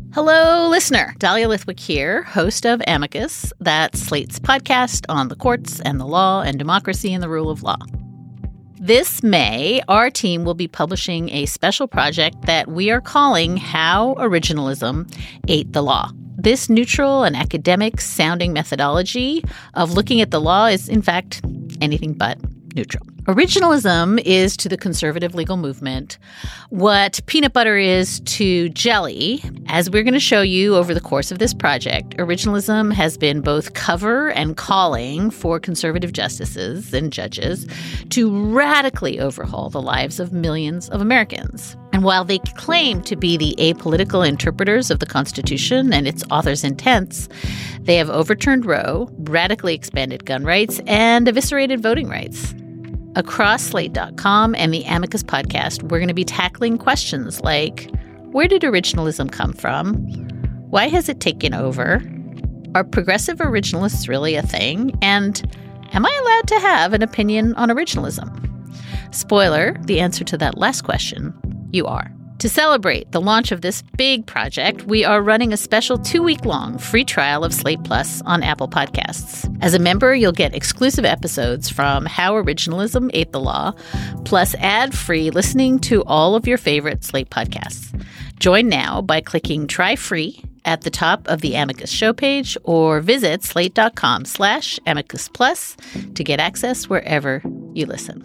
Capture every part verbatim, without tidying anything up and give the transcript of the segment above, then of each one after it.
Hello, listener. Dahlia Lithwick here, host of Amicus, that's Slate's podcast on the courts and the law and democracy and the rule of law. This May, our team will be publishing a special project that we are calling How Originalism Ate the Law. This neutral and academic-sounding methodology of looking at the law is, in fact, anything but neutral. Originalism is to the conservative legal movement what peanut butter is to jelly. As we're going to show you over the course of this project, originalism has been both cover and calling for conservative justices and judges to radically overhaul the lives of millions of Americans. And while they claim to be the apolitical interpreters of the Constitution and its author's intents, they have overturned Roe, radically expanded gun rights, and eviscerated voting rights. Across Slate dot com and the Amicus podcast, we're going to be tackling questions like, where did originalism come from? Why has it taken over? Are progressive originalists really a thing? And am I allowed to have an opinion on originalism? Spoiler, the answer to that last question, you are. To celebrate the launch of this big project, we are running a special two-week-long free trial of Slate Plus on Apple Podcasts. As a member, you'll get exclusive episodes from How Originalism Ate the Law, plus ad-free listening to all of your favorite Slate podcasts. Join now by clicking Try Free at the top of the Amicus show page or visit slate.com slash Amicus Plus to get access wherever you listen.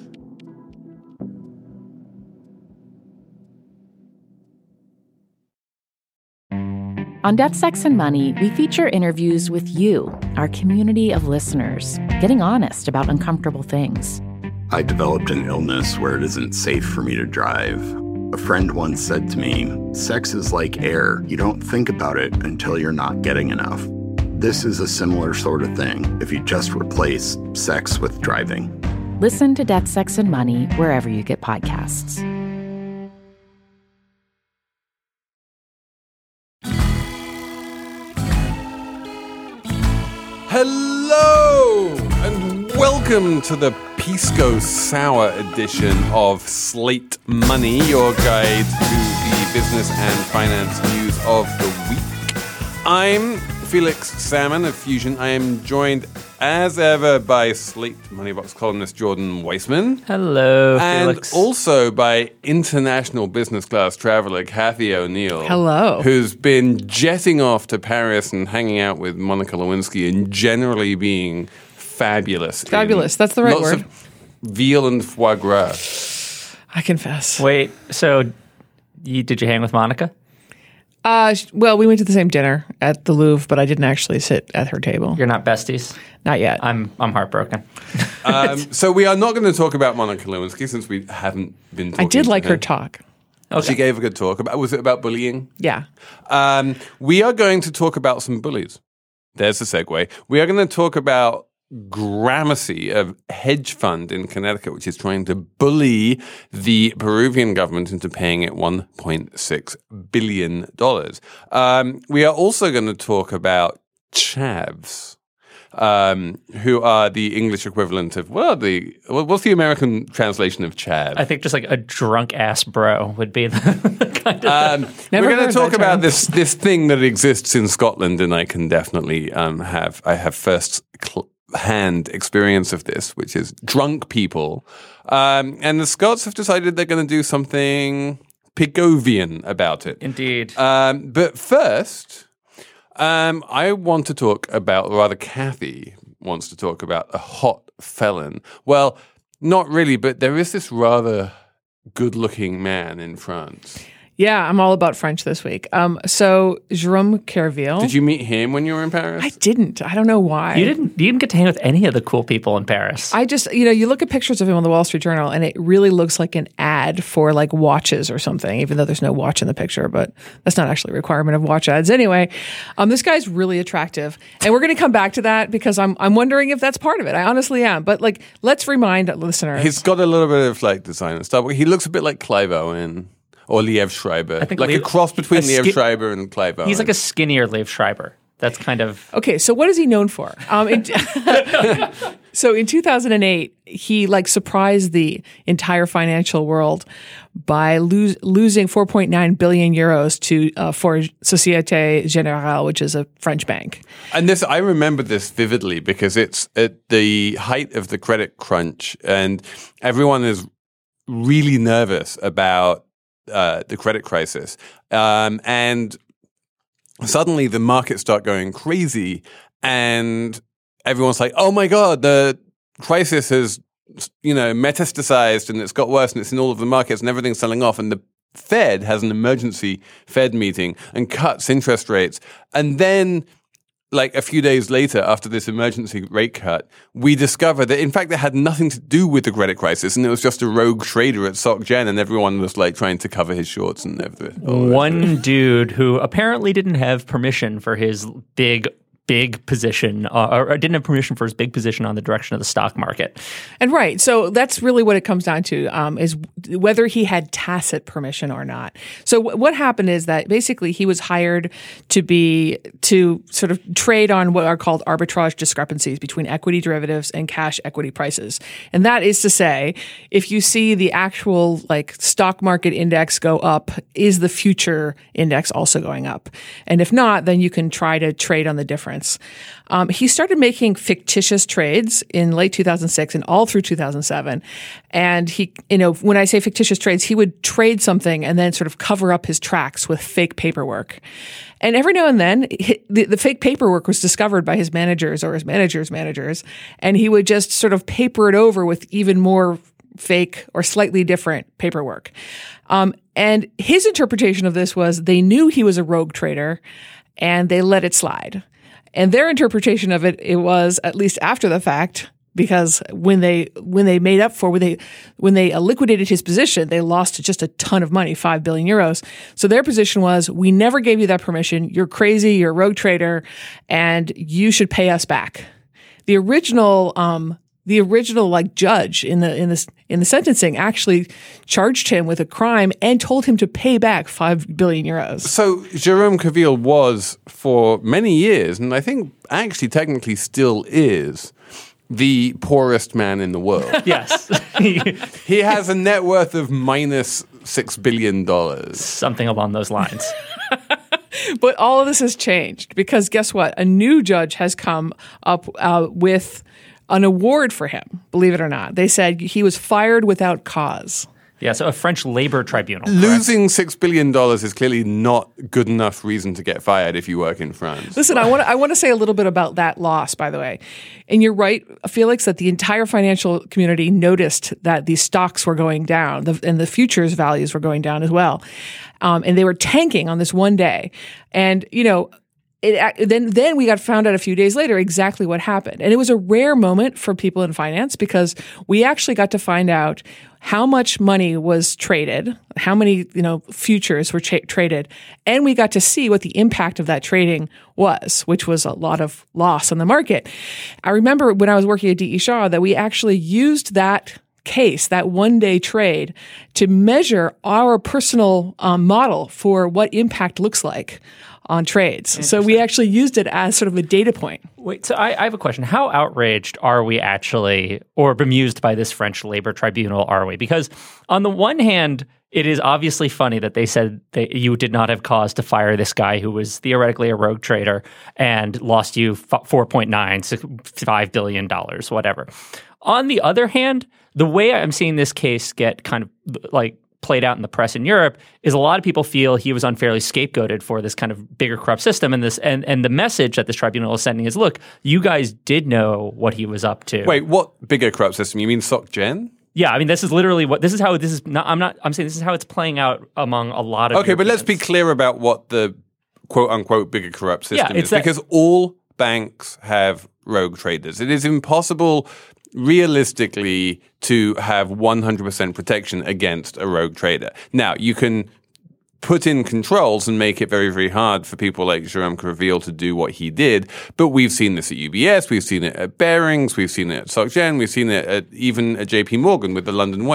On Death, Sex, and Money, we feature interviews with you, our community of listeners, getting honest about uncomfortable things. I developed an illness where it isn't safe for me to drive. A friend once said to me, sex is like air. You don't think about it until you're not getting enough. This is a similar sort of thing if you just replace sex with driving. Listen to Death, Sex, and Money wherever you get podcasts. Hello, and welcome to the Pisco Sour edition of Slate Money, your guide to the business and finance news of the week. I'm Felix Salmon of Fusion. I am joined, as ever, by Slate Moneybox columnist Jordan Weissman. Hello, and Felix. And also by international business class traveler Kathy O'Neill. Hello. Who's been jetting off to Paris and hanging out with Monica Lewinsky and generally being fabulous. Fabulous. That's the right lots word. Of veal and foie gras. I confess. Wait, so you, did you hang with Monica? Uh, well, we went to the same dinner at the Louvre, but I didn't actually sit at her table. You're not besties? Not yet. I'm I'm heartbroken. um, so we are not going to talk about Monica Lewinsky since we haven't been talking I did to like her. her talk. Okay. She gave a good talk. About, was it about bullying? Yeah. Um, we are going to talk about some bullies. There's the segue. We are going to talk about Gramercy, a hedge fund in Connecticut, which is trying to bully the Peruvian government into paying it one point six billion dollars. Um, we are also going to talk about chavs, um, who are the English equivalent of, well, the what's the American translation of chav? I think just like a drunk ass bro would be the kind of. Um, Never we're going heard to talk that about term. this this thing that exists in Scotland, and I can definitely um, have I have first cl- hand experience of this, which is drunk people. Um, and the Scots have decided they're going to do something Pigovian about it. Indeed. Um, but first, um, I want to talk about, or rather Kathy wants to talk about a hot felon. Well, not really, but there is this rather good-looking man in France. Yeah, I'm all about French this week. Um, so Jérôme Kerviel. Did you meet him when you were in Paris? I didn't. I don't know why. you didn't you didn't get to hang with any of the cool people in Paris. I just, you know, you look at pictures of him on the Wall Street Journal and it really looks like an ad for like watches or something, even though there's no watch in the picture, but that's not actually a requirement of watch ads. Anyway, um, this guy's really attractive. And we're going to come back to that because I'm I'm wondering if that's part of it. I honestly am. But like, let's remind listeners. He's got a little bit of like design and stuff. He looks a bit like Clive Owen. Or Liev Schreiber. I think like Liev- a cross between a Liev ski- Schreiber and Clive Owen. He's like a skinnier Liev Schreiber. That's kind of. Okay, so what is he known for? Um, it, So in two thousand eight, he like surprised the entire financial world by lose, losing four point nine billion euros to uh, for Société Générale, which is a French bank. And this, I remember this vividly because it's at the height of the credit crunch, and everyone is really nervous about uh, the credit crisis. Um, and suddenly the markets start going crazy, and everyone's like, "Oh my God, the crisis has, you know, metastasized and it's got worse and it's in all of the markets and everything's selling off." And the Fed has an emergency Fed meeting and cuts interest rates. And then, like a few days later, after this emergency rate cut, we discover that in fact it had nothing to do with the credit crisis, and it was just a rogue trader at Soc Gen, and everyone was like trying to cover his shorts and everything. One dude who apparently didn't have permission for his big big position, uh, or didn't have permission for his big position on the direction of the stock market. And right. So that's really what it comes down to, um, is whether he had tacit permission or not. So w- what happened is that basically he was hired to be, to sort of trade on what are called arbitrage discrepancies between equity derivatives and cash equity prices. And that is to say, if you see the actual like stock market index go up, is the future index also going up? And if not, then you can try to trade on the difference. Um, he started making fictitious trades in late two thousand six and all through two thousand seven. And he, you know, when I say fictitious trades, he would trade something and then sort of cover up his tracks with fake paperwork. And every now and then, the, the fake paperwork was discovered by his managers or his managers' managers, and he would just sort of paper it over with even more fake or slightly different paperwork. Um, and his interpretation of this was they knew he was a rogue trader, and they let it slide. And their interpretation of it, it was, at least after the fact, because when they when they made up for when they when they liquidated his position, they lost just a ton of money, five billion euros. So their position was, we never gave you that permission. You're crazy. You're a rogue trader, and you should pay us back. The original um, the original like judge in the in the in the sentencing actually charged him with a crime and told him to pay back five billion euros. So Jérôme Kerviel was for many years, and I think actually technically still is, the poorest man in the world. Yes. He has a net worth of minus six billion dollars. Something along those lines. But all of this has changed because guess what? A new judge has come up uh, with an award for him, believe it or not. They said he was fired without cause. Yeah, so a French labor tribunal. Losing six billion dollars is clearly not good enough reason to get fired if you work in France. Listen, I want to I want to say a little bit about that loss, by the way. And you're right, Felix, that the entire financial community noticed that these stocks were going down, the, and the futures values were going down as well. Um, and they were tanking on this one day. And, you know, It, then, then we got found out a few days later exactly what happened. And it was a rare moment for people in finance because we actually got to find out how much money was traded, how many, you know, futures were tra- traded, and we got to see what the impact of that trading was, which was a lot of loss on the market. I remember when I was working at D E. Shaw that we actually used that case, that one-day trade, to measure our personal um, model for what impact looks like on trades. So we actually used it as sort of a data point. Wait, so I, I have a question. How outraged are we actually, or bemused by this French labor tribunal are we? Because on the one hand, it is obviously funny that they said that you did not have cause to fire this guy who was theoretically a rogue trader and lost you four point nine, five billion dollars, whatever. On the other hand, the way I'm seeing this case get kind of like played out in the press in Europe is a lot of people feel he was unfairly scapegoated for this kind of bigger corrupt system. And this and, and the message that this tribunal is sending is, look, you guys did know what he was up to. Wait, what bigger corrupt system? You mean Soc Gen? Yeah, I mean, this is literally what this is how this is not I'm not I'm saying this is how it's playing out among a lot of Okay, Europeans. but let's be clear about what the quote unquote bigger corrupt system Yeah, it's is. that- Because all banks have rogue traders. It is impossible realistically to have one hundred percent protection against a rogue trader. Now, you can put in controls and make it very, very hard for people like Jérôme Kerviel to do what he did. But we've seen this at U B S, we've seen it at Barings, we've seen it at Soc Gen, we've seen it at even at J P Morgan with the London Whale.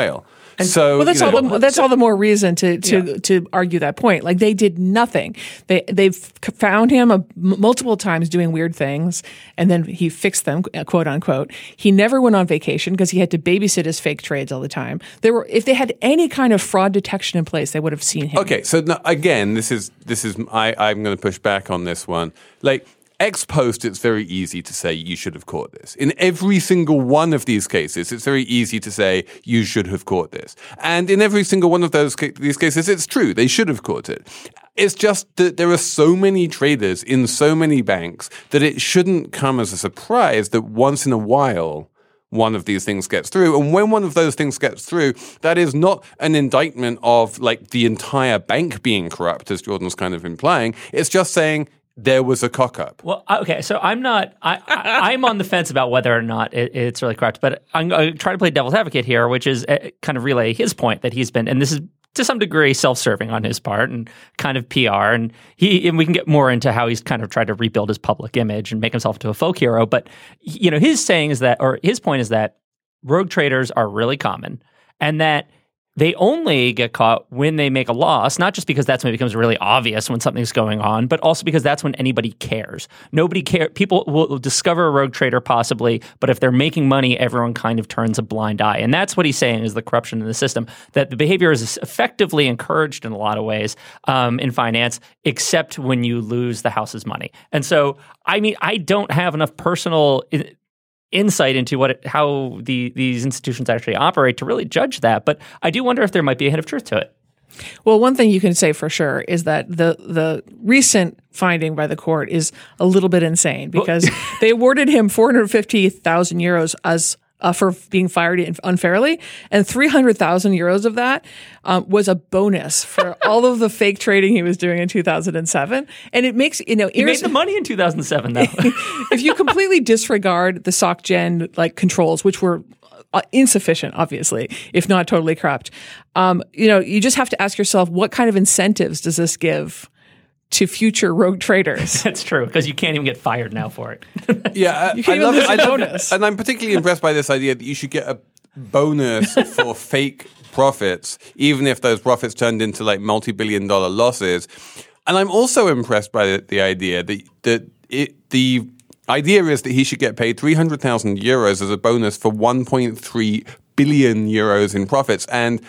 And so well, that's you know, all. The, that's all the more reason to to yeah. to argue that point. Like they did nothing. They they've found him a, m- multiple times doing weird things, and then he fixed them, quote unquote. He never went on vacation because he had to babysit his fake trades all the time. There were, if they had any kind of fraud detection in place, they would have seen him. Okay, so now, again, this is this is I I'm going to push back on this one. Like. Ex post, it's very easy to say you should have caught this. In every single one of these cases, it's very easy to say you should have caught this. And in every single one of those ca- these cases, it's true. They should have caught it. It's just that there are so many traders in so many banks that it shouldn't come as a surprise that once in a while, one of these things gets through. And when one of those things gets through, that is not an indictment of like the entire bank being corrupt, as Jordan's kind of implying. It's just saying, there was a cock-up. Well, okay, so I'm not, I, I, I'm on the fence about whether or not it, it's really correct, but I'm going to try to play devil's advocate here, which is uh, kind of relay his point that he's been, and this is to some degree self-serving on his part and kind of P R, and he, and we can get more into how he's kind of tried to rebuild his public image and make himself into a folk hero, but, you know, his saying is that, or his point is that rogue traders are really common, and that they only get caught when they make a loss, not just because that's when it becomes really obvious when something's going on, but also because that's when anybody cares. Nobody cares. People will discover a rogue trader possibly, but if they're making money, everyone kind of turns a blind eye. And that's what he's saying is the corruption in the system, that the behavior is effectively encouraged in a lot of ways um, in finance, except when you lose the house's money. And so, I mean, I don't have enough personal insight into what it, how the these institutions actually operate to really judge that. But I do wonder if there might be a hint of truth to it. Well, one thing you can say for sure is that the the recent finding by the court is a little bit insane because they awarded him four hundred fifty thousand euros as Uh, for being fired unfairly, and three hundred thousand euros of that um, was a bonus for all of the fake trading he was doing in two thousand seven. And it makes, you know, he made the money in two thousand seven though. If you completely disregard the SocGen like controls, which were uh, insufficient, obviously, if not totally corrupt, um, you know, you just have to ask yourself, what kind of incentives does this give to future rogue traders? That's true, because you can't even get fired now for it. Yeah, you can't I even love, lose a I love, bonus. and I'm particularly impressed by this idea that you should get a bonus for fake profits, even if those profits turned into like multi-billion dollar losses. And I'm also impressed by the, the idea that that it, the idea is that he should get paid three hundred thousand euros as a bonus for one point three billion euros in profits. And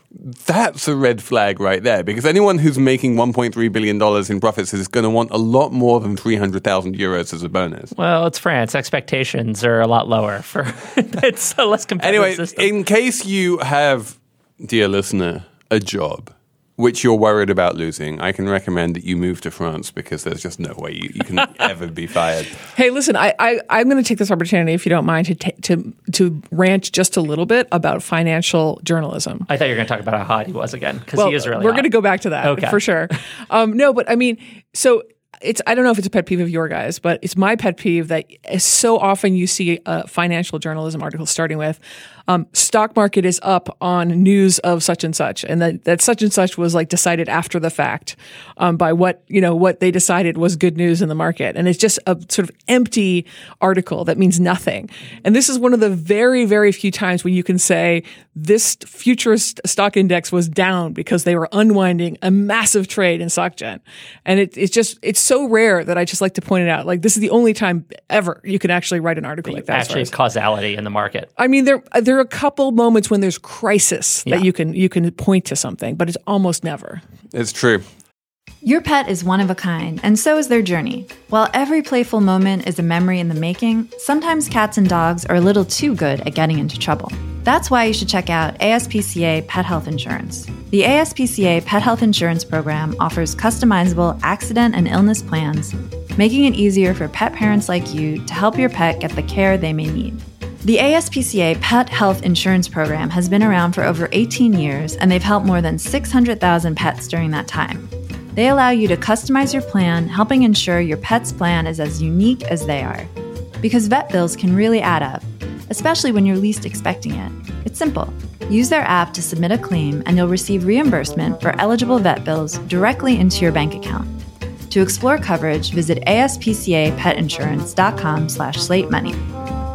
that's a red flag right there, because anyone who's making one point three billion dollars in profits is going to want a lot more than three hundred thousand euros as a bonus. Well, it's France. Expectations are a lot lower. For It's a less competitive anyway, system. In case you have, dear listener, a job which you're worried about losing, I can recommend that you move to France, because there's just no way you, you can ever be fired. Hey, listen, I, I, I'm going to take this opportunity, if you don't mind, to, ta- to to rant just a little bit about financial journalism. I thought you were going to talk about how hot he was again, because well, he is really We're hot. going to go back to that, okay. for sure. Um, no, but I mean, so it's I don't know if it's a pet peeve of your guys, but it's my pet peeve that so often you see a financial journalism article starting with, um, stock market is up on news of such and such, and that, that such and such was like decided after the fact um, by what, you know, what they decided was good news in the market. And it's just a sort of empty article that means nothing. And this is one of the very, very few times when you can say this future stock index was down because they were unwinding a massive trade in SocGen. And it, it's just, it's so rare that I just like to point it out. Like, this is the only time ever you can actually write an article like that. Actually, causality in the market. I mean, there there are a couple moments when there's crisis Yeah. that you can you can point to something, but it's almost never. It's true. Your pet is one of a kind, and so is their journey. While every playful moment is a memory in the making, sometimes cats and dogs are a little too good at getting into trouble. That's why you should check out A S P C A Pet Health Insurance. The A S P C A Pet Health Insurance Program offers customizable accident and illness plans, making it easier for pet parents like you to help your pet get the care they may need. The A S P C A Pet Health Insurance Program has been around for over eighteen years, and they've helped more than six hundred thousand pets during that time. They allow you to customize your plan, helping ensure your pet's plan is as unique as they are. Because vet bills can really add up, especially when you're least expecting it. It's simple. Use their app to submit a claim, and you'll receive reimbursement for eligible vet bills directly into your bank account. To explore coverage, visit aspcapetinsurance.com slash slate money.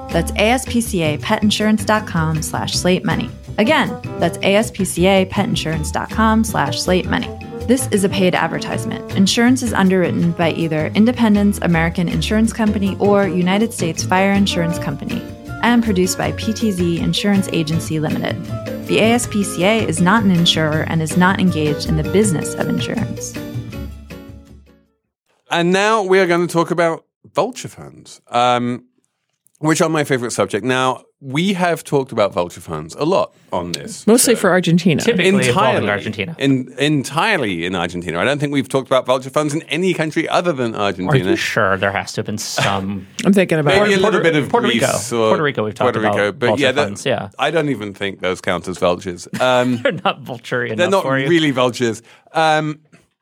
That's aspcapetinsurance.com slash slate money. Again, that's aspcapetinsurance.com slash slate money. This is a paid advertisement. Insurance is underwritten by either Independence American Insurance Company or United States Fire Insurance Company and produced by P T Z Insurance Agency Limited. The A S P C A is not an insurer and is not engaged in the business of insurance. And now we are going to talk about vulture funds, um, which are my favorite subject. Now, we have talked about vulture funds a lot on this. Mostly show. for Argentina. Typically entirely involving Argentina. In, entirely in Argentina. I don't think we've talked about vulture funds in any country other than Argentina. Are you sure there has to have been some? I'm thinking about Maybe it. a little bit of Puerto Rico. Greece or Puerto Rico, we've talked Puerto Rico, about but vulture yeah, that- funds, yeah. I don't even think those count as vultures. Um, They're not vulture enough they're not for you. really vultures. Um,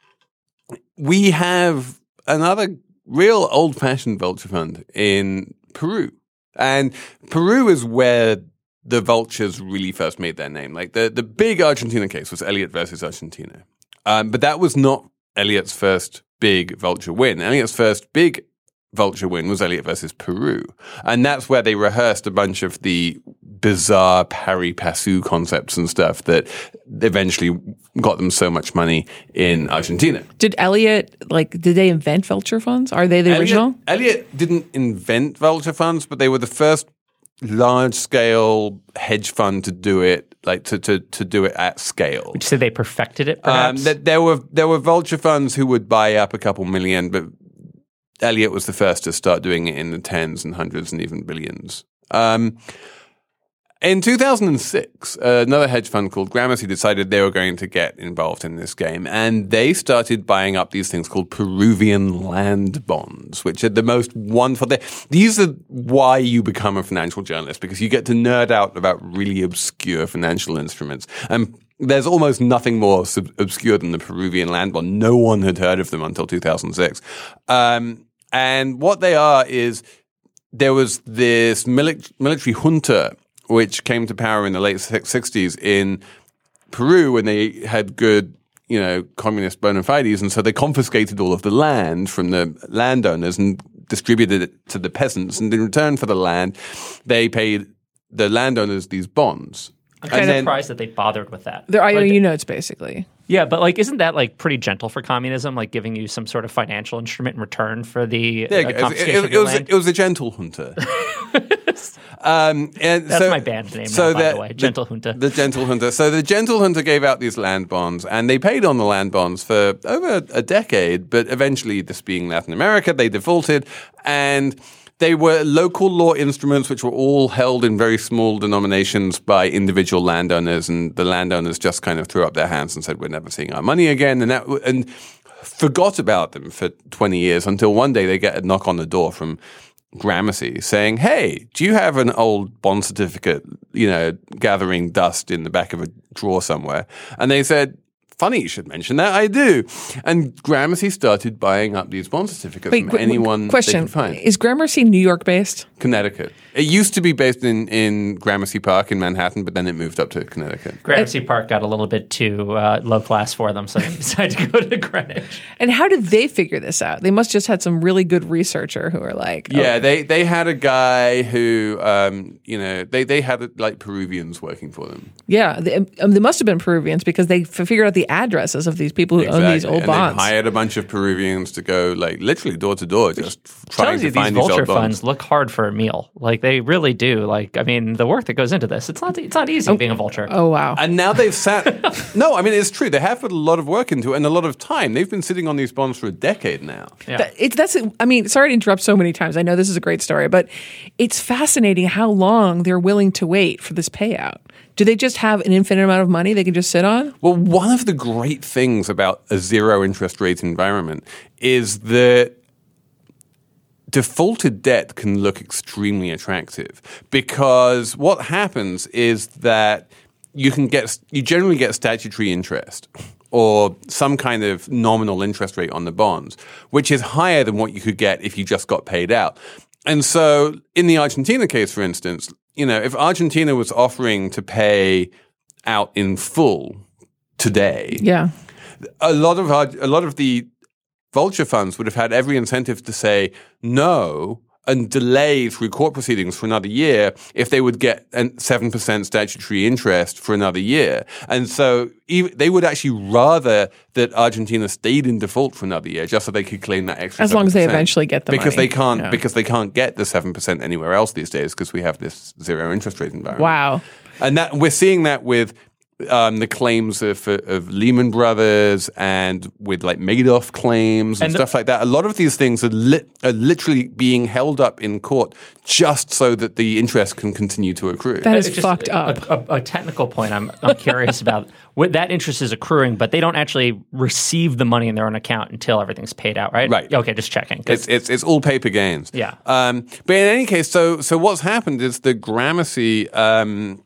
we have another real old-fashioned vulture fund in Peru. And Peru is where the vultures really first made their name. Like the, the big Argentina case was Elliott versus Argentina. Um, but that was not Elliott's first big vulture win. Elliott's first big vulture win was Elliott versus Peru. And that's where they rehearsed a bunch of the bizarre pari passu concepts and stuff that eventually got them so much money in Argentina. Did Elliott, like, did they invent vulture funds? Are they the Elliott, original? Elliott didn't invent vulture funds, but they were the first large-scale hedge fund to do it, like to to to do it at scale. Would you say they perfected it, Um, perhaps? that there were there were vulture funds who would buy up a couple million, but Elliott was the first to start doing it in the tens and hundreds and even billions. Um, in two thousand six, uh, another hedge fund called Gramercy decided they were going to get involved in this game, and they started buying up these things called Peruvian land bonds, which are the most wonderful. They, these are why you become a financial journalist, because you get to nerd out about really obscure financial instruments. And there's almost nothing more sub- obscure than the Peruvian land bond. No one had heard of them until two thousand six. Um, and what they are is there was this mili- military junta which came to power in the late sixties in Peru when they had good, you know, communist bona fides. And so they confiscated all of the land from the landowners and distributed it to the peasants. And in return for the land, they paid the landowners these bonds. I'm kind And of then- surprised that they bothered with that. They're I O U Like, notes, basically. yeah, but like, isn't that like pretty gentle for communism? Like giving you some sort of financial instrument in return for the There you uh, go. It, confiscation it- of it your was, land? it was a gentle junta. um, and That's so- my band name so now, by that- the way. Gentle Junta. The gentle junta. So the gentle junta gave out these land bonds, and they paid on the land bonds for over a decade. But eventually, this being Latin America, they defaulted, and they were local law instruments which were all held in very small denominations by individual landowners, and the landowners just kind of threw up their hands and said, "We're never seeing our money again," and that and forgot about them for twenty years until one day they get a knock on the door from Gramercy saying, "Hey, do you have an old bond certificate, you know, gathering dust in the back of a drawer somewhere?" And they said, "Funny you should mention that. I do." And Gramercy started buying up these bond certificates Wait, from qu- anyone question. they could find. Is Gramercy New York based? Connecticut. It used to be based in, in Gramercy Park in Manhattan, but then it moved up to Connecticut. Gramercy Park got a little bit too uh, low class for them, so they decided to go to Greenwich. And how did they figure this out? They must just had some really good researcher who were like, oh, Yeah, they, they had a guy who, um, you know, they, they had like Peruvians working for them. yeah, they, um, they must have been Peruvians because they f- figured out the addresses of these people who own these old and bonds. they hired a bunch of Peruvians to go like literally door to door, just trying Tells to you these find these vulture old bonds. funds look hard for a meal. Like they really do. Like I mean, the work that goes into this, it's not it's not easy being a vulture. Oh wow! And now they've sat. No, I mean it's true. They have put a lot of work into it and a lot of time. They've been sitting on these bonds for a decade now. Yeah. That, it, that's. I mean, sorry to interrupt so many times. I know this is a great story, but it's fascinating how long they're willing to wait for this payout. Do they just have an infinite amount of money they can just sit on? Well, one of the great things about a zero interest rate environment is that defaulted debt can look extremely attractive because what happens is that you can get you generally get statutory interest or some kind of nominal interest rate on the bonds, which is higher than what you could get if you just got paid out. And so in the Argentina case, for instance, you know, if Argentina was offering to pay out in full today, Yeah. a lot of our, a lot of the vulture funds would have had every incentive to say no and delay through court proceedings for another year if they would get a seven percent statutory interest for another year. And so even, they would actually rather that Argentina stayed in default for another year just so they could claim that extra as long as they eventually get the because money. They can't, yeah. because they can't get the seven percent anywhere else these days because we have this zero interest rate environment. Wow. And that we're seeing that with Um, the claims of, of Lehman Brothers and with like Madoff claims and, and stuff the, like that. A lot of these things are, li- are literally being held up in court just so that the interest can continue to accrue. That is just, fucked up. A, a, a technical point I'm, I'm curious about. What, that interest is accruing, but they don't actually receive the money in their own account until everything's paid out, right? Right. Okay, just checking. It's, it's it's all paper gains. Yeah. Um, but in any case, so so what's happened is the Gramercy um,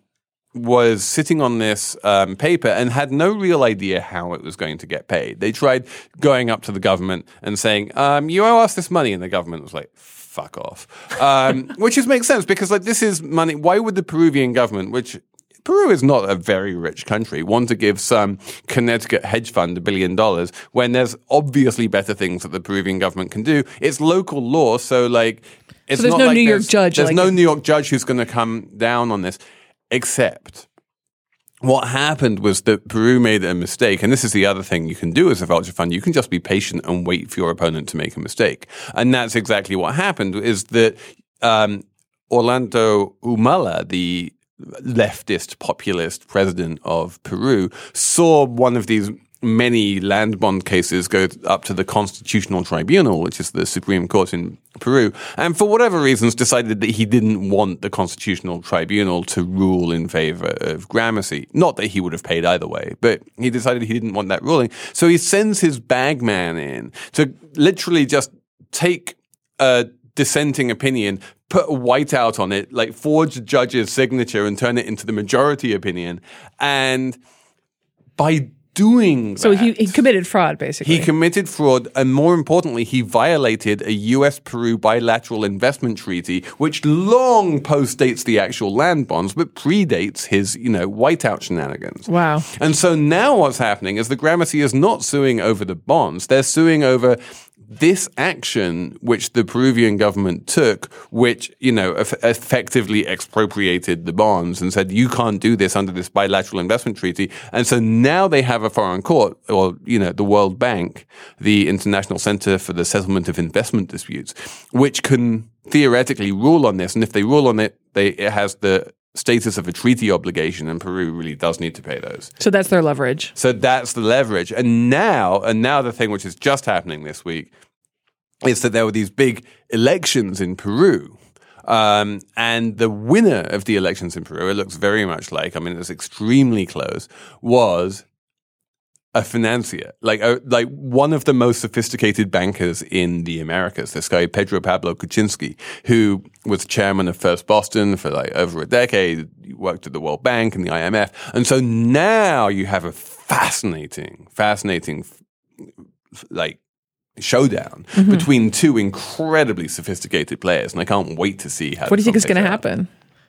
was sitting on this um, paper and had no real idea how it was going to get paid. They tried going up to the government and saying, um, you owe us this money. And the government was like, fuck off. Um, which just makes sense because like this is money. Why would the Peruvian government, which Peru is not a very rich country, want to give some Connecticut hedge fund a billion dollars when there's obviously better things that the Peruvian government can do? It's local law. So like, it's so there's not no like New York there's, judge. There's like no it. New York judge who's going to come down on this. Except what happened was that Peru made a mistake, and this is the other thing you can do as a vulture fund. You can just be patient and wait for your opponent to make a mistake. And that's exactly what happened, is that um, Orlando Humala, the leftist populist president of Peru, saw one of these many land bond cases go up to the Constitutional Tribunal, which is the Supreme Court in Peru, and for whatever reasons decided that he didn't want the Constitutional Tribunal to rule in favor of Gramercy. Not that he would have paid either way, but he decided he didn't want that ruling. So he sends his bagman in to literally just take a dissenting opinion, put a whiteout on it, like forge a judge's signature and turn it into the majority opinion. And by doing that, So he, he committed fraud, basically. He committed fraud, and more importantly, he violated a U S Peru bilateral investment treaty, which long postdates the actual land bonds, but predates his, you know, whiteout shenanigans. Wow. And so now what's happening is the Gramercy is not suing over the bonds. They're suing over this action which the Peruvian government took, which, you know, eff- effectively expropriated the bonds and said, you can't do this under this bilateral investment treaty. And so now they have a foreign court, or, you know, the World Bank, the International Center for the Settlement of Investment Disputes, which can theoretically rule on this. And if they rule on it, they, it has the status of a treaty obligation, and Peru really does need to pay those. So that's their leverage. So that's the leverage. And now, and now the thing which is just happening this week is that there were these big elections in Peru. Um, and the winner of the elections in Peru, it looks very much like, I mean, it was extremely close, was a financier, like a, like one of the most sophisticated bankers in the Americas, this guy, Pedro Pablo Kuczynski, who was chairman of First Boston for like over a decade, worked at the World Bank and the I M F. And so now you have a fascinating, fascinating, like, showdown mm-hmm. between two incredibly sophisticated players. And I can't wait to see how What do you think is going to happen?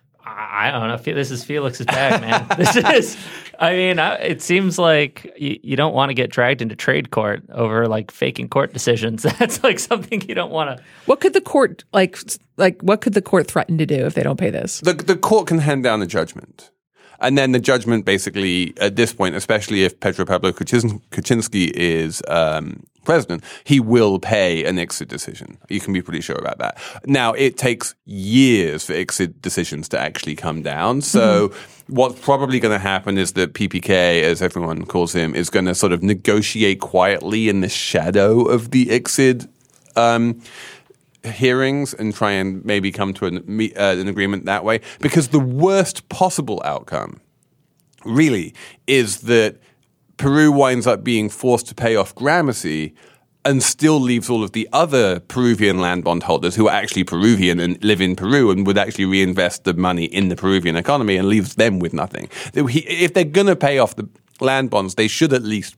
I don't know. This is Felix's bag, man. This is, I mean, it seems like you, you don't want to get dragged into trade court over like faking court decisions. That's like something you don't want to. What could the court like? Like, what could the court threaten to do if they don't pay this? The the court can hand down a judgment. And then the judgment basically, at this point, especially if Pedro Pablo Kuczynski is um, president, he will pay an I C S I D decision. You can be pretty sure about that. Now, it takes years for I C S I D decisions to actually come down. So mm-hmm. what's probably going to happen is that P P K, as everyone calls him, is going to sort of negotiate quietly in the shadow of the I C S I D um hearings and try and maybe come to an, uh, an agreement that way. Because the worst possible outcome, really, is that Peru winds up being forced to pay off Gramercy and still leaves all of the other Peruvian land bond holders who are actually Peruvian and live in Peru and would actually reinvest the money in the Peruvian economy and leaves them with nothing. If they're going to pay off the land bonds, they should at least pay off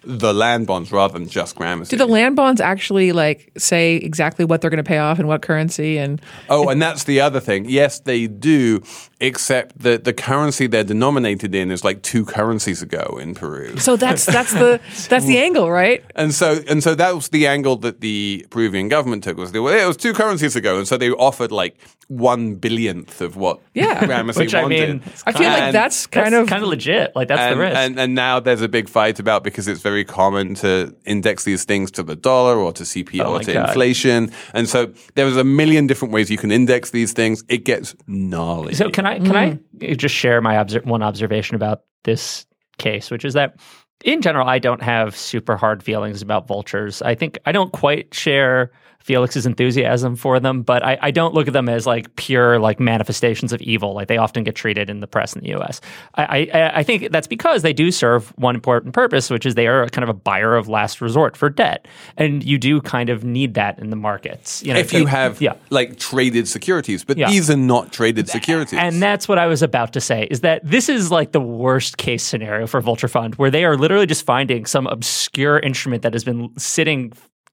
the land bonds rather than just Gramercy. Do the land bonds actually like say exactly what they're going to pay off and what currency? And oh, and that's the other thing. Yes, they do, except that the currency they're denominated in is like two currencies ago in Peru. So that's that's the that's the angle, right? And so and so that was the angle that the Peruvian government took. Was they, well, it was two currencies ago, and so they offered like one billionth of what Yeah. Gramercy Which I wanted. mean, I feel like And- that's kind That's of kind of legit. Like that's and, the risk. and and now there's a big fight about because it's very common to index these things to the dollar or to C P I Oh or my to God. inflation, and so there's a million different ways you can index these things. It gets gnarly. So can I can I just share my obser- one observation about this case, which is that in general I don't have super hard feelings about vultures. I think I don't quite share Felix's enthusiasm for them, but I, I don't look at them as like pure like manifestations of evil, like they often get treated in the press in the U S. I, I, I think that's because they do serve one important purpose, which is they are kind of a buyer of last resort for debt, and you do kind of need that in the markets. You know, if to- you have yeah. like traded securities, but Yeah. these are not traded securities. And that's what I was about to say, is that this is like the worst case scenario for Vulture Fund, where they are literally just finding some obscure instrument that has been sitting,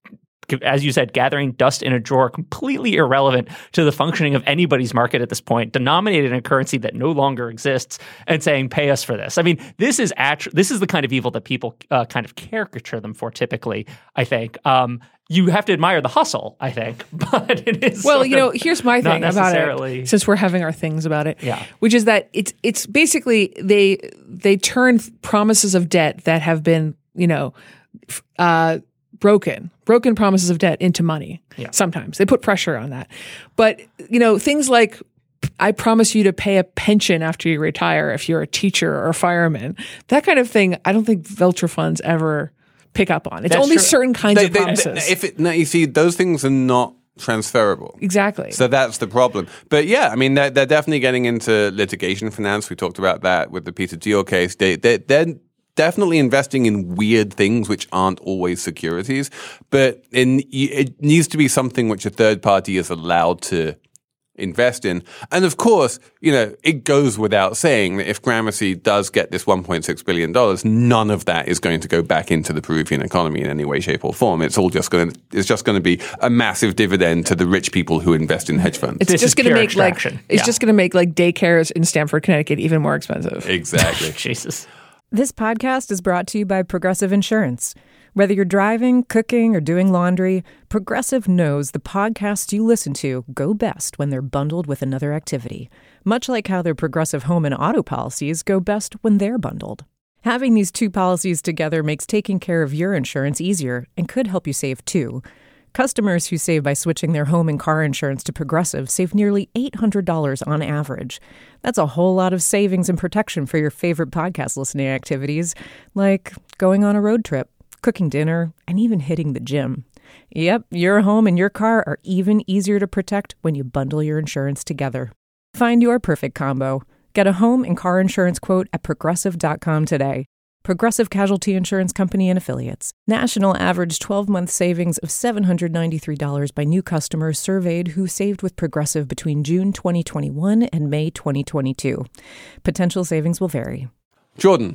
as you said, gathering dust in a drawer, completely irrelevant to the functioning of anybody's market at this point, denominated in a currency that no longer exists, and saying, pay us for this. I mean, this is actually, this is the kind of evil that people uh, kind of caricature them for typically, I think. Um, you have to admire the hustle, I think, but it is well, sort you know, of here's my not thing about necessarily- it. Since we're having our things about it, Yeah. which is that it's it's basically they they turn promises of debt that have been you know f- uh, broken broken promises of debt into money. Yeah. Sometimes they put pressure on that, but you know things like, I promise you to pay a pension after you retire if you're a teacher or a fireman, that kind of thing. I don't think Vulture funds ever pick up on. It's That's only true. certain kinds They- of they- promises. if it, no, you see, those things are not transferable. exactly. So that's the problem. But yeah, I mean, they're, they're definitely getting into litigation finance. We talked about that with the Peter Thiel case. They, they, they're definitely investing in weird things which aren't always securities. But in, it needs to be something which a third party is allowed to invest in. And of course, you know, it goes without saying that if Gramercy does get this one point six billion dollars, none of that is going to go back into the Peruvian economy in any way, shape or form. It's all just going to, it's just going to be a massive dividend to the rich people who invest in hedge funds. It's This just is going to pure make like extraction. it's Yeah. just going to make like daycares in Stamford, Connecticut even more expensive. Exactly. Jesus. This podcast is brought to you by Progressive Insurance. Whether you're driving, cooking, or doing laundry, Progressive knows the podcasts you listen to go best when they're bundled with another activity, much like how their Progressive home and auto policies go best when they're bundled. Having these two policies together makes taking care of your insurance easier and could help you save too. Customers who save by switching their home and car insurance to Progressive save nearly eight hundred dollars on average. That's a whole lot of savings and protection for your favorite podcast listening activities, like going on a road trip, cooking dinner, and even hitting the gym. Yep, your home and your car are even easier to protect when you bundle your insurance together. Find your perfect combo. Get a home and car insurance quote at progressive dot com today. Progressive Casualty Insurance Company and Affiliates. National average twelve-month savings of seven hundred ninety-three dollars by new customers surveyed who saved with Progressive between June twenty twenty-one and May twenty twenty-two. Potential savings will vary. Jordan,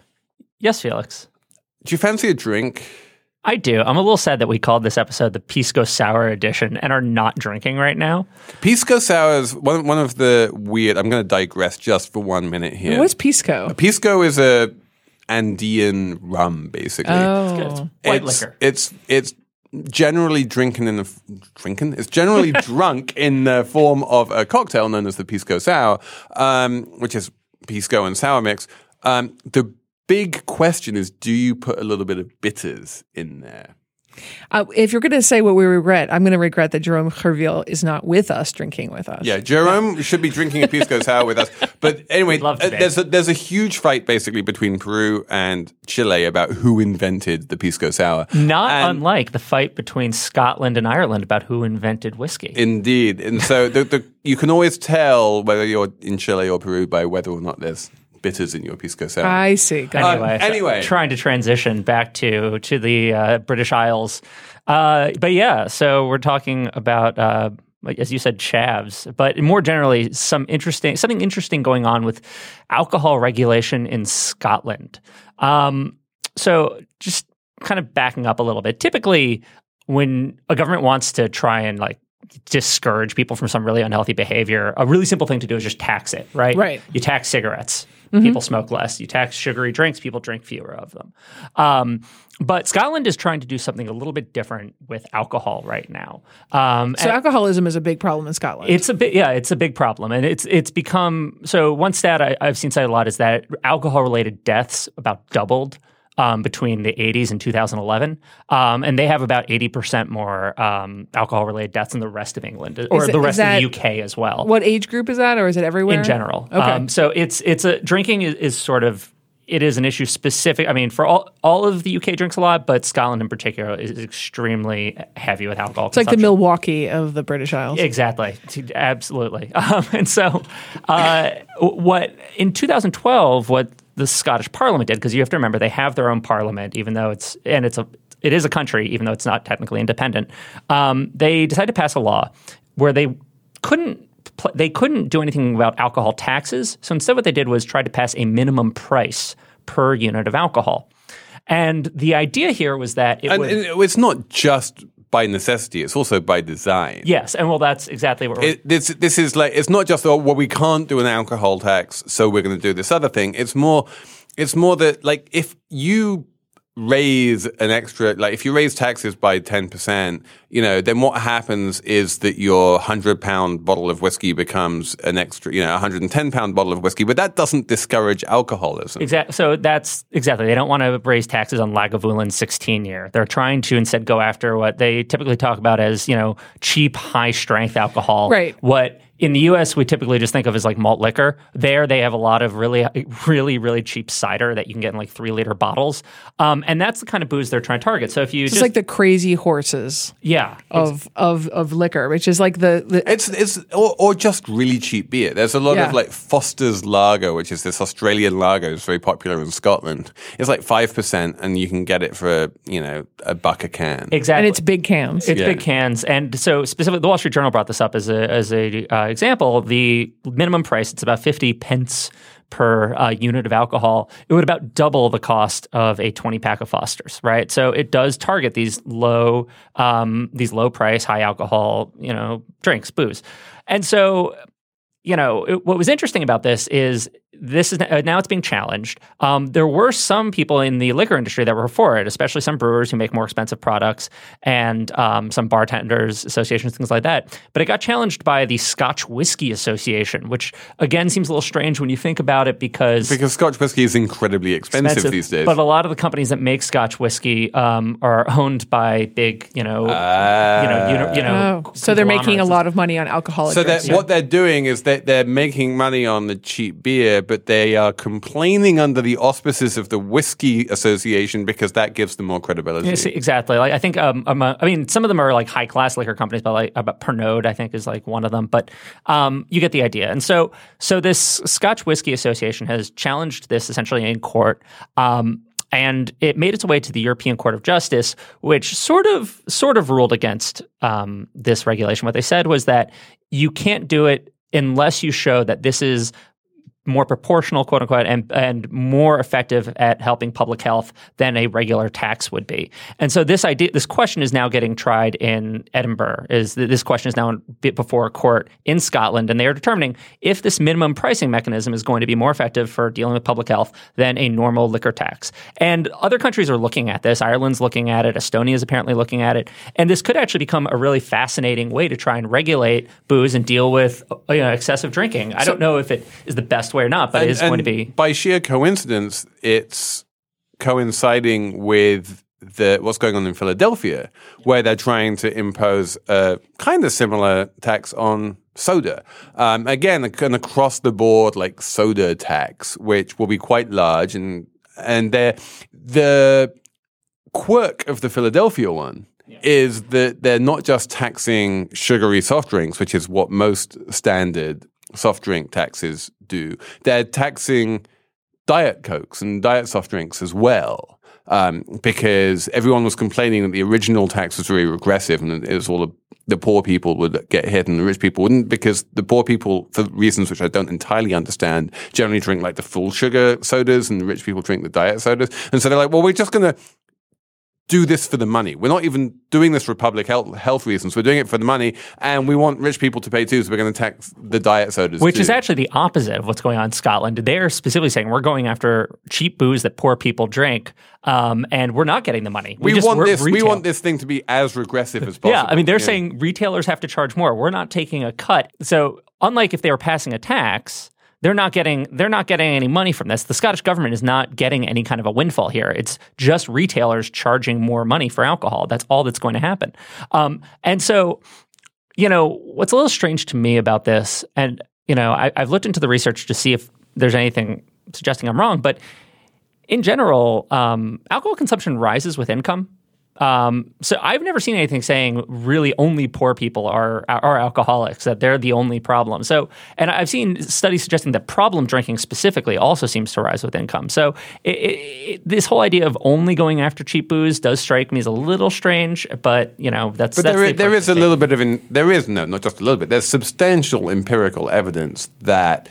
Yes, Felix. do you fancy a drink? I do. I'm a little sad that we called this episode the Pisco Sour edition and are not drinking right now. Pisco Sour is one, one of the weird, I'm going to digress just for one minute here. What's Pisco? Pisco is a Andean rum, basically. Oh, Good. White it's, liquor. It's it's generally drinking in the drinking. It's generally drunk in the form of a cocktail known as the Pisco Sour, um, which is pisco and sour mix. Um, the big question is: do you put a little bit of bitters in there? Uh, if you're going to say what we regret, I'm going to regret that Jerome Herville is not with us, drinking with us. Yeah, Jerome should be drinking a Pisco Sour with us. But anyway, love to uh, be. there's a, there's a huge fight basically between Peru and Chile about who invented the Pisco Sour. Not And- unlike the fight between Scotland and Ireland about who invented whiskey. Indeed. And so the, the, you can always tell whether you're in Chile or Peru by whether or not there's bitters in your Pisco Sour. I see. Got it. Anyway, so anyway. trying to transition back to to the uh, British Isles, uh, but yeah. So we're talking about, uh, like, as you said, chavs, but more generally, some interesting something interesting going on with alcohol regulation in Scotland. Um, so just kind of backing up a little bit, typically when a government wants to try and like discourage people from some really unhealthy behavior, a really simple thing to do is just tax it, right? Right. You tax cigarettes, mm-hmm. people smoke less. You tax sugary drinks, people drink fewer of them. Um, but Scotland is trying to do something a little bit different with alcohol right now. Um, so alcoholism is a big problem in Scotland. It's a big, yeah, it's a big problem, and it's it's become so. One stat I, I've seen cited a lot is that alcohol-related deaths about doubled Um, between the eighties and two thousand eleven. Um, and they have about eighty percent more um, alcohol-related deaths than the rest of England, or it, the rest of that, the U K as well. What age group is that, or is it everywhere? In general. Okay. Um, so it's it's a drinking is, is sort of, it is an issue specific. I mean, for all all of the U K drinks a lot, but Scotland in particular is extremely heavy with alcohol It's like the Milwaukee of the British Isles. Exactly. Absolutely. Um, and so uh, what in two thousand twelve, what the Scottish Parliament did, because you have to remember they have their own parliament, even though it's and it's a it is a country, even though it's not technically independent. Um, they decided to pass a law where they couldn't they couldn't do anything about alcohol taxes. So instead, what they did was try to pass a minimum price per unit of alcohol. And the idea here was that it and, would, and it's not just by necessity; it's also by design. Yes, and well, that's exactly what we're. It, this this is like it's not just oh, well we can't do an alcohol tax, so we're going to do this other thing. It's more, it's more that like if you raise an extra, like if you raise taxes by ten percent, you know, then what happens is that your hundred pound bottle of whiskey becomes an extra, you know, a hundred and ten pound bottle of whiskey, but that doesn't discourage alcoholism. Exactly. So that's exactly. They don't want to raise taxes on Lagavulin sixteen year. They're trying to instead go after what they typically talk about as, you know, cheap, high strength alcohol. Right. What in the U S we typically just think of as like malt liquor. There they have a lot of really, really, really cheap cider that you can get in like three liter bottles. Um, and that's the kind of booze they're trying to target. So if you it's just like the Crazy Horses. Yeah. Of of of liquor, which is like the, the It's it's or, or just really cheap beer. There's a lot Yeah. of like Foster's Lager, which is this Australian lager. It's very popular in Scotland. It's like five percent, and you can get it for you know a buck a can. Exactly. and it's big cans. It's Yeah. big cans, and so specifically, the Wall Street Journal brought this up as a as a uh, example. The minimum price it's about fifty pence per uh, unit of alcohol. It would about double the cost of a twenty pack of Foster's, right? So it does target these low um, these low price, high alcohol, you know, drinks, booze, and so. You know, it, what was interesting about this is this is uh, now it's being challenged. Um, there were some people in the liquor industry that were for it, especially some brewers who make more expensive products and um, some bartenders associations, things like that. But it got challenged by the Scotch Whisky Association, which again seems a little strange when you think about it because Because Scotch whiskey is incredibly expensive, expensive, these days. But a lot of the companies that make Scotch whiskey um, are owned by big, you know, Ah. you know, you know, you know. Oh, so they're making a conglomerates. lot of money on alcoholic So that drinks. what they're doing is that they're making money on the cheap beer, but they are complaining under the auspices of the Whiskey Association because that gives them more credibility. Yes, exactly. Like I think, um, um, uh, I mean, some of them are like high class liquor companies, but like about Pernod, I think, is like one of them. But um, you get the idea. And so, so this Scotch Whisky Association has challenged this essentially in court. Um, And it made its way to the European Court of Justice, which sort of sort of ruled against um, this regulation. What they said was that you can't do it unless you show that this is more proportional, quote unquote, and, and more effective at helping public health than a regular tax would be. And so this idea, this question is now getting tried in Edinburgh. Is that this question is now before a court in Scotland, and they are determining if this minimum pricing mechanism is going to be more effective for dealing with public health than a normal liquor tax. And other countries are looking at this. Ireland's looking at it. Estonia is apparently looking at it. And this could actually become a really fascinating way to try and regulate booze and deal with you know, excessive drinking. I So, don't know if it is the best way or not, but And- it is going to and be. by sheer coincidence, it's coinciding with the what's going on in Philadelphia, where they're trying to impose a kind of similar tax on soda. Um, again, an across the board like soda tax, which will be quite large, and and they're, the quirk of the Philadelphia one is that they're not just taxing sugary soft drinks, which is what most standard soft drink taxes do. They're taxing Diet Cokes and Diet soft drinks as well, um, because everyone was complaining that the original tax was very regressive and it was all the poor people would get hit and the rich people wouldn't, because the poor people, for reasons which I don't entirely understand, generally drink like the full sugar sodas and the rich people drink the diet sodas. And so they're like, well, we're just going to do this for the money. We're not even doing this for public health, health reasons. We're doing it for the money, and we want rich people to pay too, so we're going to tax the diet sodas Which too. is actually the opposite of what's going on in Scotland. They're specifically saying we're going after cheap booze that poor people drink, um, and we're not getting the money. We, we just, want this. Retail. We want this thing to be as regressive as possible. Yeah, I mean, they're yeah. saying retailers have to charge more. We're not taking a cut. So unlike if they were passing a tax, They're not getting they're not getting any money from this. The Scottish government is not getting any kind of a windfall here. It's just retailers charging more money for alcohol. That's all that's going to happen. Um, and so, you know, what's a little strange to me about this, and you know, I, I've looked into the research to see if there's anything suggesting I'm wrong, but in general, um, alcohol consumption rises with income. Um, so I've never seen anything saying really only poor people are are alcoholics, that they're the only problem. So, and I've seen studies suggesting that problem drinking specifically also seems to rise with income. So it, it, it, this whole idea of only going after cheap booze does strike me as a little strange, but you know, that's, but that's there, the is, there is a thing. little bit of, in, there is, no, not just a little bit, there's substantial empirical evidence that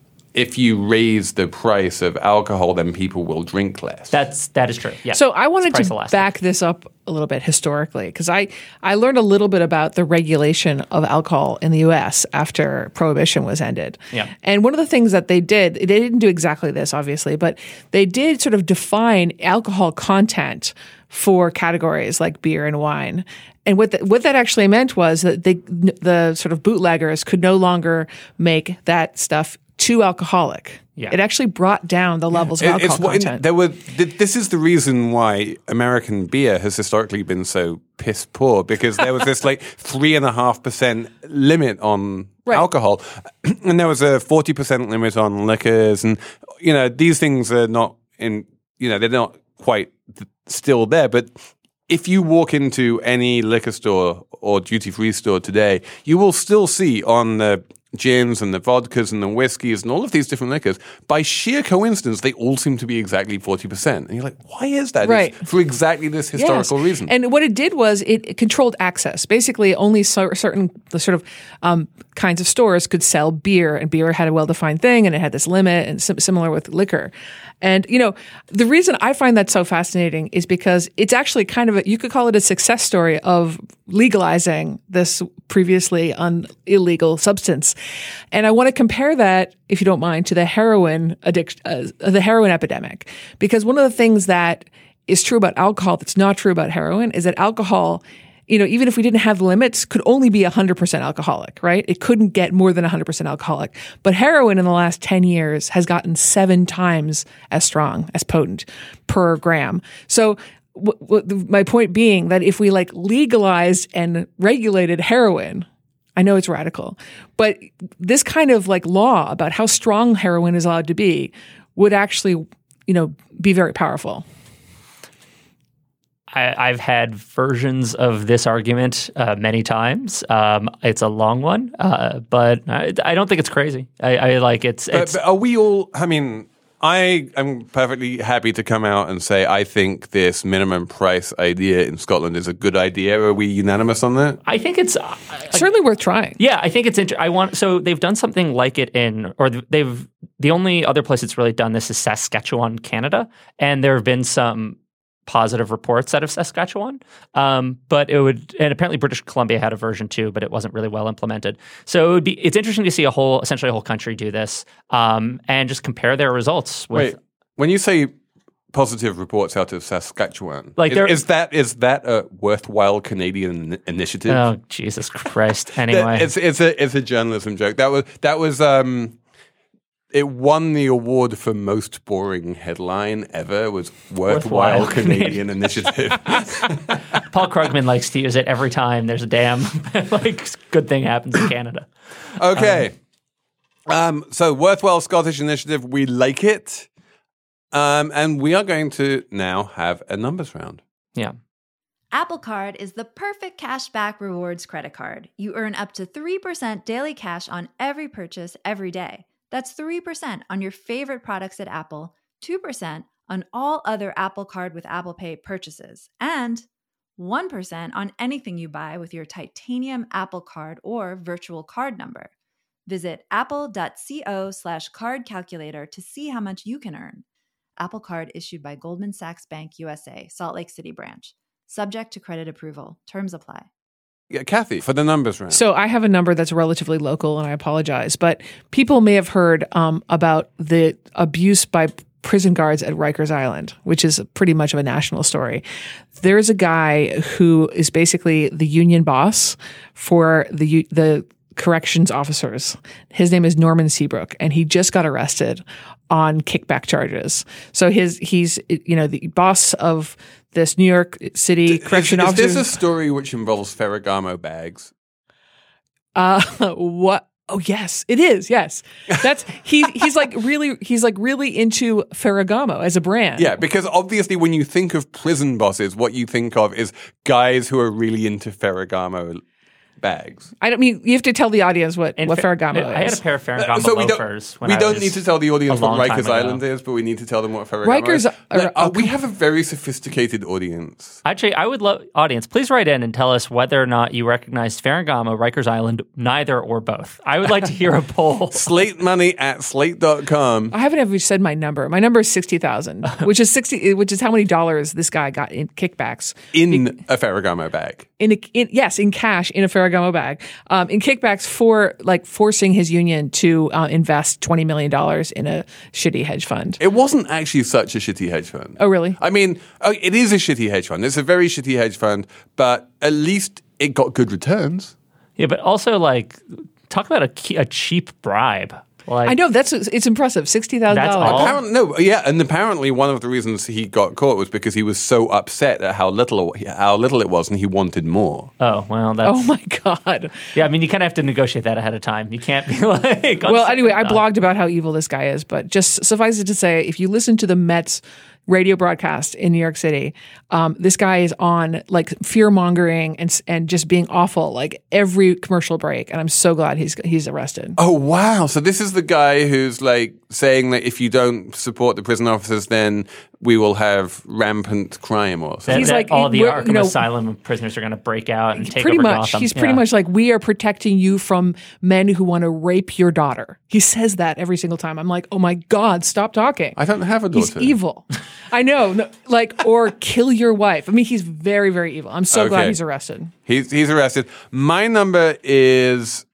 if you raise the price of alcohol, then people will drink less. That's that is true. Yeah. So I wanted It's to price elastic. back this up a little bit historically, because I, I learned a little bit about the regulation of alcohol in the U S after Prohibition was ended. Yeah. And one of the things that they did, they didn't do exactly this, obviously, but they did sort of define alcohol content for categories like beer and wine. And what the, what that actually meant was that they, the sort of bootleggers could no longer make that stuff too alcoholic. Yeah. It actually brought down the levels of It- alcohol it's what- content. There were. th- This is the reason why American beer has historically been so piss poor, because there was this like three and a half percent limit on Right. alcohol, and there was a forty percent limit on liquors, and you know these things are not in. You know they're not quite th- still there, but if you walk into any liquor store or duty free store today, you will still see on the gins and the vodkas and the whiskeys and all of these different liquors, by sheer coincidence, they all seem to be exactly forty percent. And you're like, why is that? Right. It's for exactly this historical Yes. reason. And what it did was it, it controlled access. Basically, only so, certain the sort of um, kinds of stores could sell beer, and beer had a well-defined thing, and it had this limit, and sim- similar with liquor. And, you know, the reason I find that so fascinating is because it's actually kind of a, you could call it a success story of legalizing this previously un, illegal substance. And I want to compare that, if you don't mind, to the heroin addiction, uh, the heroin epidemic. Because one of the things that is true about alcohol that's not true about heroin is that alcohol, you know, even if we didn't have the limits, could only be one hundred percent alcoholic, right? It couldn't get more than one hundred percent alcoholic. But heroin in the last ten years has gotten seven times as strong, as potent per gram. So w- w- my point being that if we like legalized and regulated heroin, I know it's radical, but this kind of like law about how strong heroin is allowed to be would actually, you know, be very powerful. I, I've had versions of this argument uh, many times. Um, it's a long one, uh, but I, I don't think it's crazy. I, I like it's. But, it's but are we all, I mean, I am perfectly happy to come out and say I think this minimum price idea in Scotland is a good idea. Are we unanimous on that? I think it's uh, Certainly worth trying. Yeah, I think it's. Inter- I want. So they've done something like it in, or they've. The only other place it's really done this is Saskatchewan, Canada, and there have been some positive reports out of Saskatchewan. Um, but it would, and apparently British Columbia had a version too, but it wasn't really well implemented. So it would be. It's interesting to see a whole, essentially a whole country do this, um, and just compare their results with. Wait, when you say positive reports out of Saskatchewan, Like is, there- is that is that a worthwhile Canadian initiative? Oh Jesus Christ! Anyway, it's it's a it's a journalism joke. That was that was um, it won the award for most boring headline ever. Was worthwhile, Worthwhile Canadian initiative. Paul Krugman likes to use it every time there's a damn like good thing happens in Canada. Okay, um, so worthwhile Scottish initiative. We like it, um, and we are going to now have a numbers round. Yeah. Apple Card is the perfect cashback rewards credit card. You earn up to three percent daily cash on every purchase every day. That's three percent on your favorite products at Apple, two percent on all other Apple Card with Apple Pay purchases, and one percent on anything you buy with your titanium Apple Card or virtual card number. Visit apple.co slash card calculator to see how much you can earn. Apple Card issued by Goldman Sachs Bank U S A, Salt Lake City branch. Subject to credit approval. Terms apply. Yeah, Kathy, for the numbers round. So I have a number that's relatively local, and I apologize, but people may have heard um, about the abuse by prison guards at Rikers Island, which is pretty much of a national story. There's a guy who is basically the union boss for the the corrections officers. His name is Norman Seabrook, and he just got arrested on kickback charges. So his he's you know the boss of this New York City correction is, officers. Is this a story which involves Ferragamo bags? Uh, what? Oh yes, it is. Yes, that's he. He's like really. He's like really into Ferragamo as a brand. Yeah, because obviously, when you think of prison bosses, what you think of is guys who are really into Ferragamo bags. I don't mean you have to tell the audience what, what Fer- Ferragamo is. I had a pair of Ferragamo so we loafers. don't, when we I don't was need to tell the audience a what long time Rikers ago. Island is, but we need to tell them what Ferragamo Rikers is. are- No, uh, are- we have a very sophisticated audience. Actually, I would love audience. Please write in and tell us whether or not you recognize Ferragamo, Rikers Island, neither or both. I would like to hear a poll. Slate money at slate dot com. I haven't ever said my number. My number is sixty thousand, which is sixty, which is how many dollars this guy got in kickbacks In a Ferragamo bag. in, a, in yes in cash in a Ferragamo bag um, in kickbacks for like forcing his union to uh, invest twenty million dollars in a shitty hedge fund. It wasn't actually such a shitty hedge fund. Oh, really? I mean, uh, it is a shitty hedge fund. It's a very shitty hedge fund, but at least it got good returns. Yeah, but also like talk about a, key, a cheap bribe. Like, I know that's it's impressive. Sixty thousand That's all? dollars. Apparently, no, yeah, and apparently one of the reasons he got caught was because he was so upset at how little how little it was, and he wanted more. Oh well, that's Oh my god. yeah. I mean, you kind of have to negotiate that ahead of time. You can't be like. on Well, anyway, I second thought. blogged about how evil this guy is, but just suffice it to say, if you listen to the Mets radio broadcast in New York City, um, this guy is on like fear mongering and and just being awful, like every commercial break. And I'm so glad he's he's arrested. Oh wow! So this is the guy who's like saying that if you don't support the prison officers, then we will have rampant crime or That, something. He's that like, all the we're- Arkham you know- Asylum prisoners are going to break out and take pretty over much, Gotham. he's pretty Yeah. much like, we are protecting you from men who want to rape your daughter. He says that every single time. I'm like, oh my god, stop talking. I don't have a He's daughter. evil. I know, no, like, or kill your wife. I mean, he's very, very evil. I'm so glad Okay. he's arrested. He's he's arrested. My number is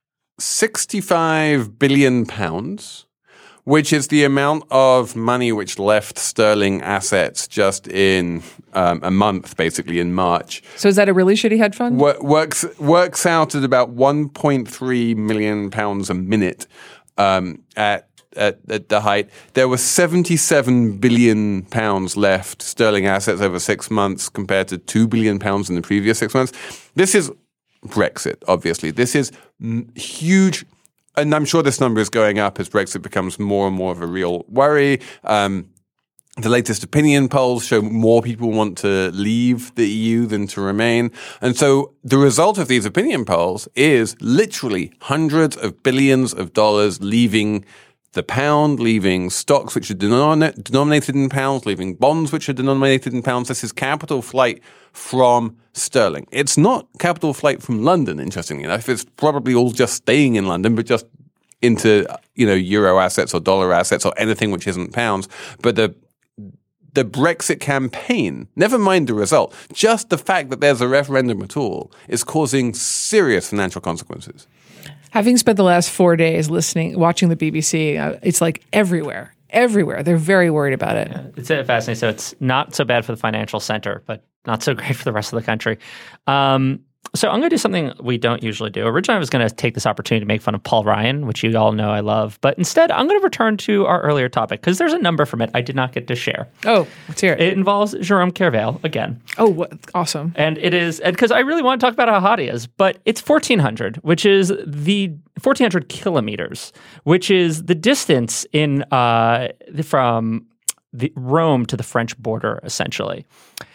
sixty-five billion pounds, which is the amount of money which left sterling assets just in um, a month, basically in March. So is that a really shitty hedge fund? Wo- works works out at about one point three million pounds a minute um, at, at at the height. There was seventy-seven billion pounds left sterling assets over six months compared to two billion pounds in the previous six months. This is Brexit, obviously. This is m- huge. And I'm sure this number is going up as Brexit becomes more and more of a real worry. Um, the latest opinion polls show more people want to leave the E U than to remain. And so the result of these opinion polls is literally hundreds of billions of dollars leaving the pound, leaving stocks which are denom- denominated in pounds, leaving bonds which are denominated in pounds. This is capital flight from sterling. It's not capital flight from London, interestingly enough. It's probably all just staying in London, but just into, you know, euro assets or dollar assets or anything which isn't pounds. But the the Brexit campaign, never mind the result, just the fact that there's a referendum at all is causing serious financial consequences. Having spent the last four days listening, watching the B B C, uh, it's like everywhere, everywhere. They're very worried about it. It's uh, fascinating. So it's not so bad for the financial center, but not so great for the rest of the country. Um, so I'm going to do something we don't usually do. Originally, I was going to take this opportunity to make fun of Paul Ryan, which you all know I love. But instead, I'm going to return to our earlier topic because there's a number from it I did not get to share. Oh, let's hear it. It involves Jerome Kervel again. oh, what, awesome. And it is, and because I really want to talk about how hot he is, but it's fourteen hundred, which is the fourteen hundred kilometers, which is the distance in uh, from the Rome to the French border, essentially.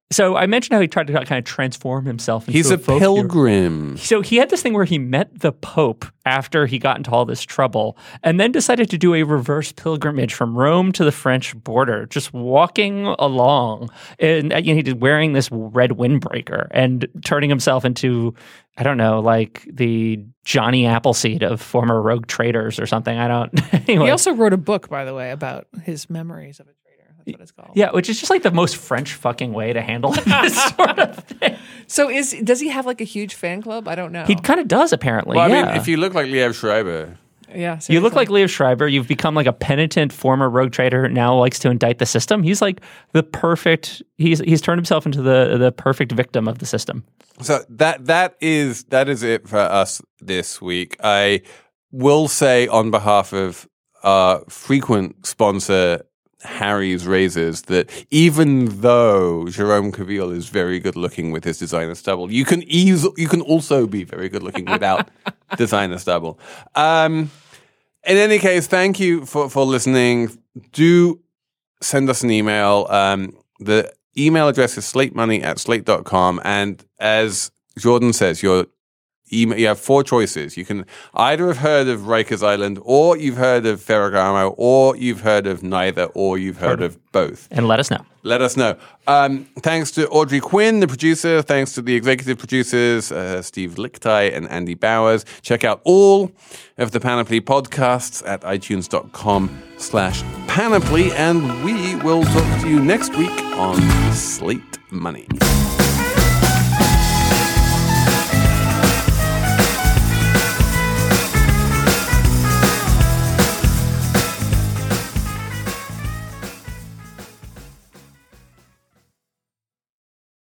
So I mentioned how he tried to kind of transform himself into He's a, a folk pilgrim. hero. So he had this thing where he met the Pope after he got into all this trouble and then decided to do a reverse pilgrimage from Rome to the French border, just walking along. And you know, he did wearing this red windbreaker and turning himself into, I don't know, like the Johnny Appleseed of former rogue traders or something. I don't. Anyway. He also wrote a book, by the way, about his memories of it. That's what it's called. Yeah, which is just like the most French fucking way to handle this sort of thing. So is does he have like a huge fan club? I don't know. He kind of does, apparently. Well, I yeah. mean, if you look like Liev Schreiber. Yeah, you seriously. look like Liev Schreiber. You've become like a penitent former rogue trader who now likes to indict the system. He's like the perfect. He's he's turned himself into the the perfect victim of the system. So that that is that is it for us this week. I will say on behalf of our frequent sponsor, Harry's Razors, that even though Jerome Caville is very good looking with his designer stubble, you can ease you can also be very good looking without designer stubble. Um, in any case, thank you for, for listening. Do send us an email. Um, the email address is slatemoney at slate dot com. And as Jordan says, your email, you have four choices. You can either have heard of Rikers Island, or you've heard of Ferragamo, or you've heard of neither, or you've heard, heard of both. And let us know. Let us know. Um, thanks to Audrey Quinn, the producer. Thanks to the executive producers, uh, Steve Lichtai and Andy Bowers. Check out all of the Panoply podcasts at itunes.com slash Panoply. And we will talk to you next week on Slate Money.